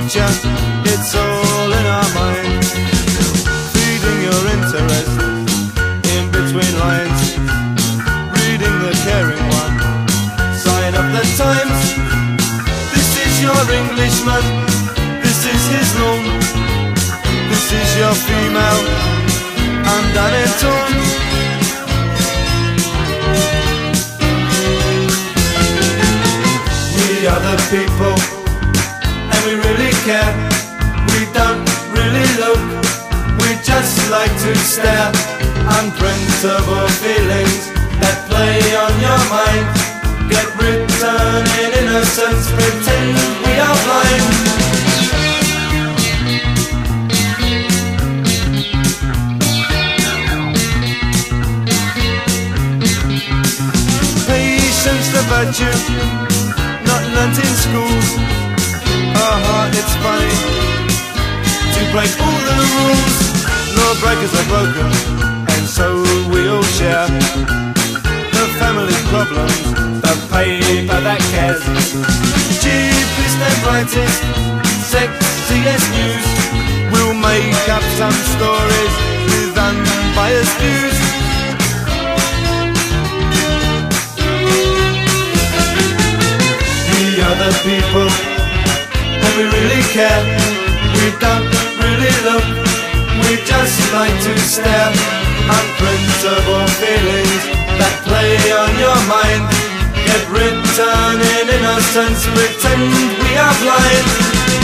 future, it's all in our mind. Feeding your interest in between lines, reading the caring one, sign of the times. This is your Englishman, this is his lawn, this is your female, undone and torn. We are the people, and we really care. We don't really look, we just like to stare. Unprintable feelings that play on your mind, get written in innocence, pretend we are blind. Patience the virtue not learnt in school. It's funny to break all the rules. Lawbreakers are broken, and so we all share the family problems, the paper that cares. Cheapest and brightest, sexiest news. We'll make up some stories with unbiased views. We are the people, and we really care. We don't really look, we just like to stare. Unprintable feelings that play on your mind, get written in innocence, pretend we are blind.